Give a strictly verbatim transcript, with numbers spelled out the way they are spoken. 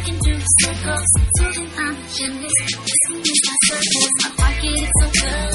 can do circles. Told him I'm a gymnast. This one is my circus. My pocket is so good.